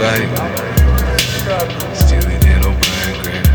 sight. Steely Dan O'Brien Grant.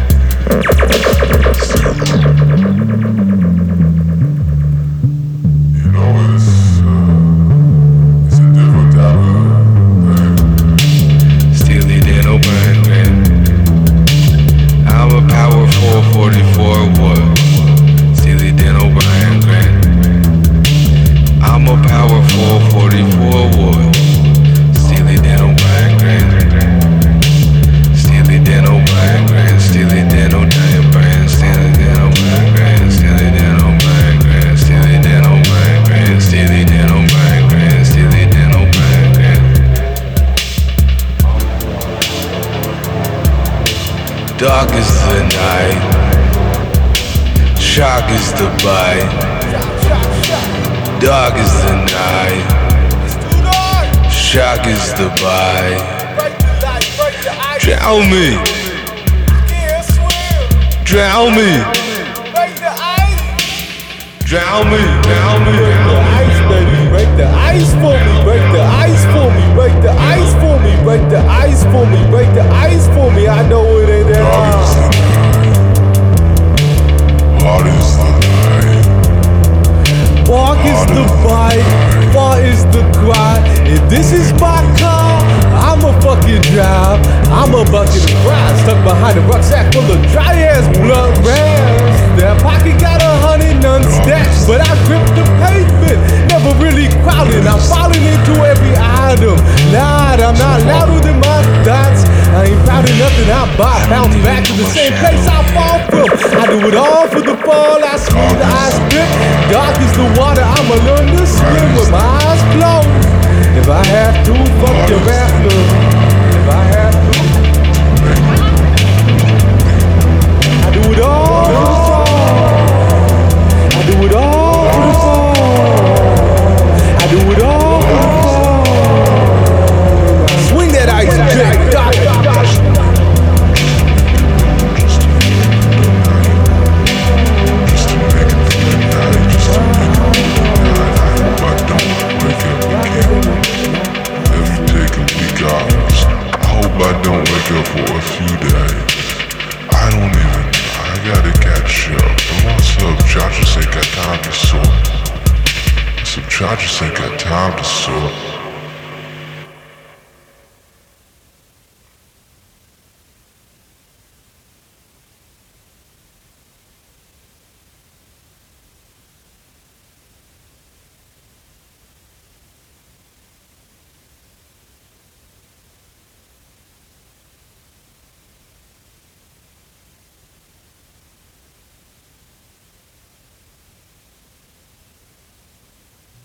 It's a different type of Steely Dan O'Brien Grant. I'm a power 444 what? Steely Dan O'Brien Grant. I'm a power 444 what? Steely Dan O'Brien Grant. Steely Dan O'Brien Grant. Steely Dan O'Brien Grant. Steely Dan O'Brien Grant. Steely Dan O'Brien Grant. Steely Dan O'Brien Grant. Steely Dan O'Brien Grant. Steely Dan O'Brien Grant. Dark is the night, shock is the bite. Dark is the night, shock is the bite. Drown me, drown me, drown me, drown me. Ice, baby, break the ice for me, break the ice for me, break the ice for me, break the ice for me, break the ice for me. I know it ain't that hard. Hard is the night. Bark is the bite, far is the cry. If this is my car, I'ma fucking drive. I'm a bucket of fries stuck behind a rucksack full of dry ass blood rags. That pocket got 100 none stacks, but I grip the pavement, never really crowded. I'm falling into every item. Nah, I'm not louder than my thoughts. I ain't proud of nothing. I bounce back to the same place I fall from. I do it all for the fall. I swim, I spit. Dark is the water. I'ma learn to swim with my eyes closed. If I have to, fuck your rap, look. If I have to, I do it all for the fall. I do it all for the fall. I do it all for the fall. Swing that ice pick. I don't wake up for a few days. I gotta catch up. And my subconscious ain't got time to sort. Subconscious ain't got time to sort.